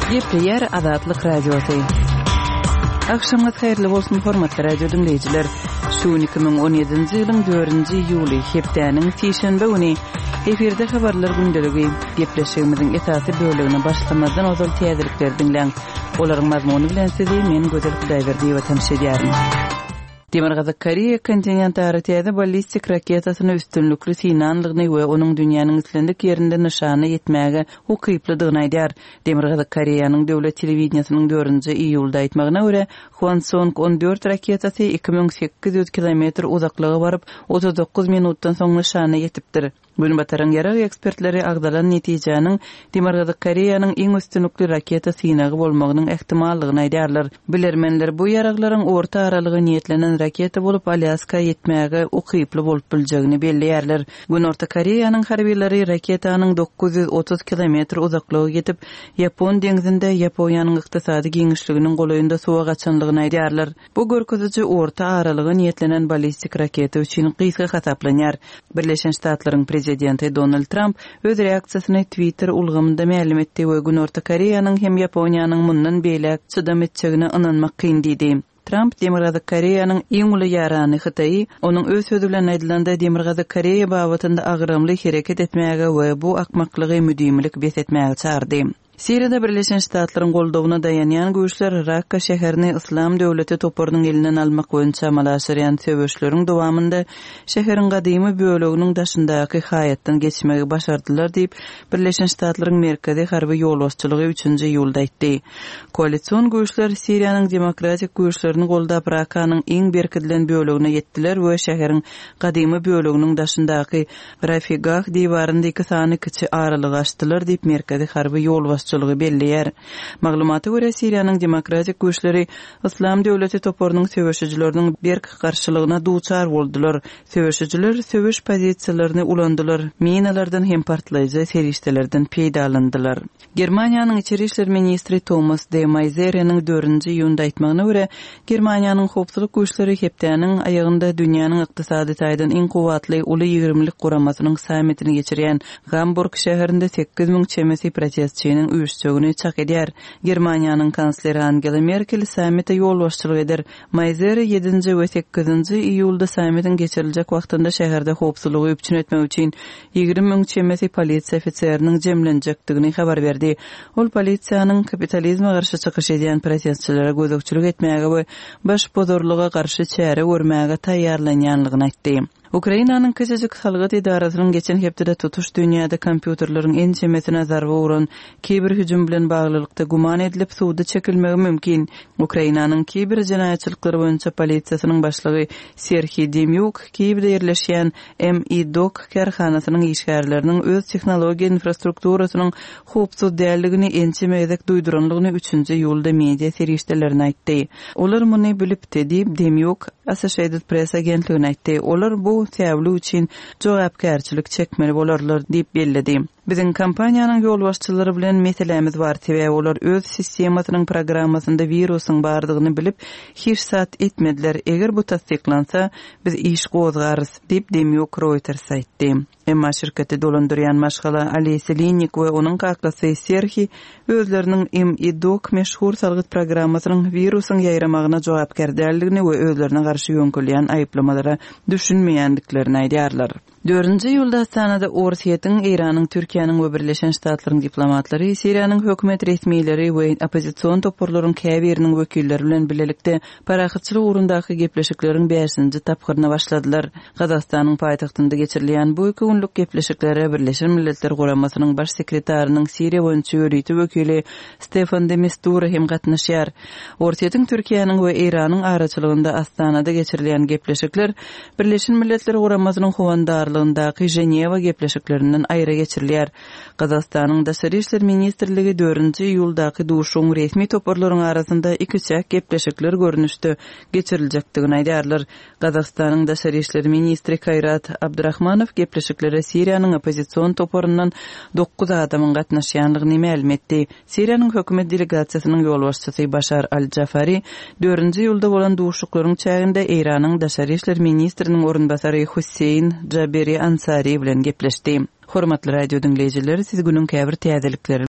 Gepleyer Azatlyk Radiosu. Akşamınız hayırlı bolsun hormatly radio dinleyijiler. Şu 2017-nji ýylyň 4-nji iýuly hepdeniň şeýşembe güni eferde habarlar gündeligi gepleşigimiziň esasy bölegine başlamadan ozal täzelikler dinleň. Olaryň mazmuny bilen sizi men Gözel Hudaýberdiýewa tanışdyrýarym. Demirgazy Koreýa kontinentary täze ballistik raketasyny üstünlükli sinanlygyny we onuň dünýäniň islendik ýerinde nyşany ýetmäge hukyplydygyny aýdýar. Demirgazy Koreýanyň döwlet telewizionsynyň 4-nji iýulda aýtmagyna görä, Hwasong 14 raketasy 2800 kilometr uzaklyga baryp 39 minutdan soň nyşany ýetipdir. Bunu bataran ýarag ekspertleri agdalan netijäniň Demirgazy Koreýanyň iň üstünlükli raketa synagy bolmagynyň ähtimallygyny aýdýarlar. Bilermenler bu ýaraglaryň orta aralygy niýetlenen raketa bolup Alyaska ýetmäge ukyply bolup biljegini belliýärler. Gün Orta Koreýanyň harbiýleri raketanyň 930 kilometr uzaklyga ýetip Ýapon deňizinde Ýaponiýanyň ykdysady giňişliginiň golaýynda suwa gaçanlygyny aýdýarlar. Bu görkeziji orta aralygy niýetlenen ballistik raketa üçin gysga hasaplanýar. Birleşen Ştatlaryň prezidenti Donald Trump öz reaksiýasyny Twitter ulgamynda ma'lum etdi we Gün Orta Koreýanyň hem Ýaponiýanyň mundan beýlek çydam etjegine inanmak kyn diýdi. Trump Demirgazy Koreýanyň iň uly ýarany Hytaýy, onuň öz sözü bilen aýdylanda Demirgazy Koreýa babatynda agramly hereket etmäge we bu akmaklygy müdimlik besetmäge çağırdy. Siriýada Birleşen Ştatlaryň goldawyna dayanýan güýçler Rakka şäherini Islam döwleti toparynyň elinden almak boýunça amalaşýan söwüşleriň dowamında şäheriň gadymy böleginiň daşyndaky haýatdan geçmegi başardylar diýip Birleşen Ştatlaryň merkezi harby ýolbaşçylygy 3-nji iýulda aýtdy. Koalisiýon güýçler Siriýanyň demokratik güýçlerini goldap Rakkanyň iň berkidilen bölegine ýetdiler we şäheriň gadymy böleginiň daşyndaky Rafigah diwaryndaky sany kiçi aralyg açdylar diýip merkezi harby ýolbaşçylygy belliýär. Maglumata görä Siriýanyň demokratik güýçleri Islam döwleti toparynyň söwüşçileriniň berk garşylygyna duçar boldular. Söwüşçiler söwüş pozisiýalaryny ulandylar. Minalardan hem partlaýjy serişdelerden peýdalandylar. Germaniýanyň içeri işler ministri Thomas de Maizer'iniň 4-nji iýunda aýtmagyna görä, Germaniýanyň howpsuzlyk güýçleri hepdeniň aýagynda dünýäniň ykdysady taýdan iň kuwatly uly 20lik guramasynyň sametini geçirýän Hamburg şäherinde 8000 çemesi protestçiniň üýtüşçegini çak edýär. Germaniýanyň kansleri Angela Merkel samete ýolbaşçylyk eder. Maizer 7-nji we 8-nji iýulda sametin geçiriljek wagtynda şäherde howpsuzlygy üçin etmek üçin 20.000 çemesi polisiýa ofitseriniň jemlenjekdigini habar berdi. Ol polisiýanyň kapitalizme garşy çykyş edýän protestçilere gözükçülük etmäge we baş pozorluga garşy çäre görmäge taýýarlanýanlygyny aýtdy. Ukrainanyň Kiçijik Salgat idarasynyň geçen hepde tutuş dünýäde kompýuterleriň en çemesine zarba uran kiber hüjüm bilen baglylykda guman edilip suwda çekilmegi mümkin. Ukrainanyň kiber jinaýatçylyklary boýunça polisiýasynyň başlygy Serhiy Demyuk Kiýewde ýerleşýän MI-DOC karhanasynyň işgärleriniň öz tehnologiýa infrastrukturasynyň howpsuz däldigini ençemezek duýduranlygyny 3-nji iýulda media serişdelerine aýtdy. Olar muny bilipdi diýip Demyuk Associated Press agentligine aýtdy. Olar bu täwli üçin jogapkärçilik çekmeli bolarlar diýip bellidi. Bizim kampaniýanyň ýolbaşçylary bilen meselemiz bar we olar öz sistemasynyň programmasynda virusyň bardygyny bilip hiç sat etmediler. Eger bu tasdiklansa biz iş gozgarys diýip Demyuk Reuters aýtdy. Emma şirketi dolandyrýan maşgala Alexey Linik we onuň kaklasy Serhiy özleriniň MI-DOC meşhur salgyt programmasynyň virusyň ýaýramagyna jogapkär däldigini we özlerine garşy ýönkülýän aýplamalara düşünmeýändiklerini aýdýarlar. 4-nji iýulda Astanada Orsiýetiň, Iranyň, Türkiýanyň we Birleşen Ştatlaryň diplomatlary, Siriýanyň hökümet resmiýetleri we opozisiýon toparlaryň käbiriniň wekilleri bilen bilelikde parahatçylyk urundaky gepleşikleriň 5-nji tapgyryna başladylar. Gazakstanyň paýtagtynda geçirilýän bu iki günlük gepleşiklere Birleşen Milletler Guramasynyň baş sekretarinyň Siriýa boýunça ýörüýti wekili Stefan de Mistura hem gatnaşýar. Orsiýetiň, Türkiýanyň we Iranyň araçylygynda Astanada geçirilýän gepleşikler Birleşen Milletler Guramasynyň howandarlygyndaky Ženewa gepleşiklerinden aýra geçirilýär. Gazakstanyň Daşary işler ministrligi 4-nji iýuldaky duşuň resmi toparlaryň arasynda iki çäk gepleşikler görnüşde geçiriljekdigini aýdýarlar. Gazakstanyň Daşary işler ministri Kayrat Abdurrahmanow gepleşiklere Siriýanyň opozisiýon toparyndan 9 adamyň gatnaşýanlygyny ma'lum etdi. Siriýanyň hökümet delegasiýasynyň ýolbaşçysy Başar al-Jafari 4-nji iýulda bolan duşuklaryň çäginde Iranyň Daşary işler ministriniň orunbasary Hussein Jaberi Ansari bilen gepleşdi. Hormatly radio dinleyijiler, siz günüň käbir täzelikleri